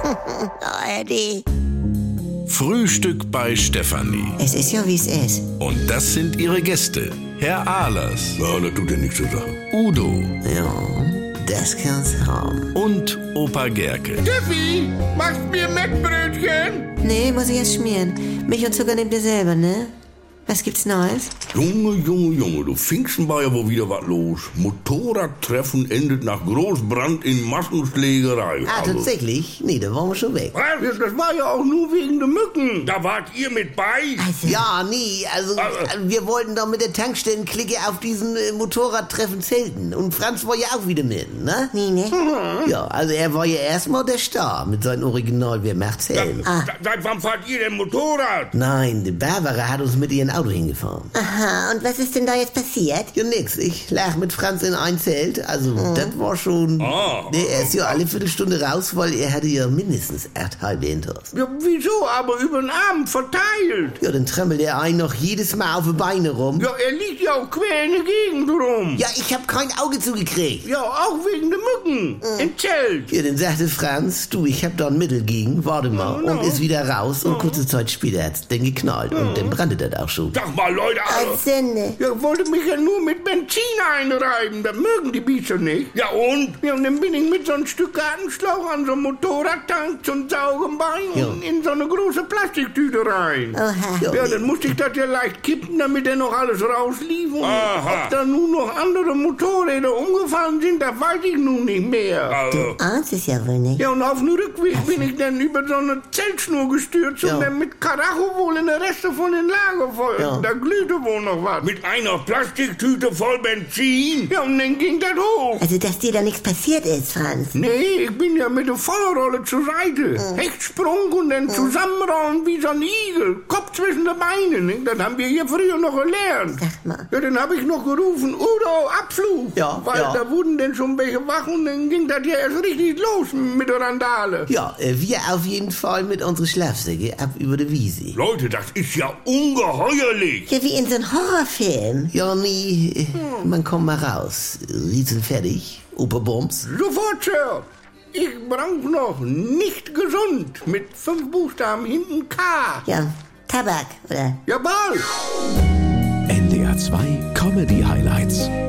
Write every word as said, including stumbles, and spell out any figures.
Oh, Eddie. Frühstück bei Stefanie. Es ist ja, wie es ist. Und das sind ihre Gäste. Herr Ahlers. Ja, das tut ja nichts zur Sache. Udo. Ja, das kann's haben. Und Opa Gerke. Steffi, machst mir Mettbrötchen? Nee, muss ich erst schmieren. Milch und Zucker nehmt ihr selber, ne? Was gibt's Neues? Junge, Junge, Junge, du Pfingsten war ja wohl wieder was los. Motorradtreffen endet nach Großbrand in Massenschlägerei. Ah, Also, tatsächlich? Nee, da waren wir schon weg. Was? Das war ja auch nur wegen der Mücken. Da wart ihr mit bei? Also, Ja, nee, also Aber- wir wollten doch mit der Tankstellenklicke auf diesen äh, Motorradtreffen zelten. Und Franz war ja auch wieder mit, ne? nee, ne? Ja, also er war ja erstmal der Star mit seinem Original Wer macht's Helm. Da- Seit wann fahrt ihr denn Motorrad? Nein, die Barbara hat uns mit ihrem Auto hingefahren. Aha, und was ist denn da jetzt passiert? Ja, nix. Ich lag mit Franz in ein Zelt. Also, das war schon... Ah. Nee, er ist ja alle Viertelstunde raus, weil er hatte ja mindestens acht halbe Intos. Ja, wieso? Aber über den Abend verteilt. Ja, dann tremmelt er einen noch jedes Mal auf die Beine rum. Ja, er liegt ja auch quer in der Gegend rum. Ja, ich hab kein Auge zugekriegt. Ja, auch wegen der Mücken. Im Zelt. Ja, dann sagte Franz, du, ich hab da ein Mittel gegen, warte mal. Ja, ja. Und ist wieder raus und kurze Zeit später hat's dann geknallt. Und dann brannte das auch schon. Sag mal, Leute, also, Als Sünde. ja, wollte mich ja nur mit Benzin einreiben. Das mögen die Biester nicht. Ja, und? Ja, und dann bin ich mit so einem Stück Gartenschlauch an so einem Motorradtank zum Saugen bei und in so eine große Plastiktüte rein. Oha. Ja, Ja, dann musste ich das ja leicht kippen, damit er noch alles rauslief. Und Aha. ob da nun noch andere Motorräder umgefallen sind, das weiß ich nun nicht mehr. Also, Ahnt es ja wohl nicht. Ja, und auf dem Rückweg bin ich dann über so eine Zeltschnur gestürzt Ja. und dann mit Karacho wohl in der Reste von den Lagerfeuern. Ja. Da glühte wohl noch was. Mit einer Plastiktüte voll Benzin? Ja, und dann ging das hoch. Also, dass dir da nichts passiert ist, Franz. Nee, ich bin ja mit der Vollrolle zur Seite. Hechtsprung und dann zusammenrollen wie so ein Igel. Kopf zwischen den Beinen. Ne? Das haben wir hier früher noch gelernt. Sag mal. Ja, dann habe ich noch gerufen, Udo, Abflug. Ja, Weil ja. da wurden denn schon welche wach und dann ging das ja erst richtig los mit der Randale. Ja, äh, wir auf jeden Fall mit unseren Schlafsäcke ab über die Wiese. Leute, das ist ja ungeheuerlich. Ja, wie in so einem Horrorfilm. Ja, nee, äh, man kommt mal raus. Riezen fertig, Opa Bums. Sofort, Sir. Ich brauch noch nicht gesund mit fünf Buchstaben hinten K. Ja, Tabak, oder? Jawohl. N D R zwei Comedy Highlights.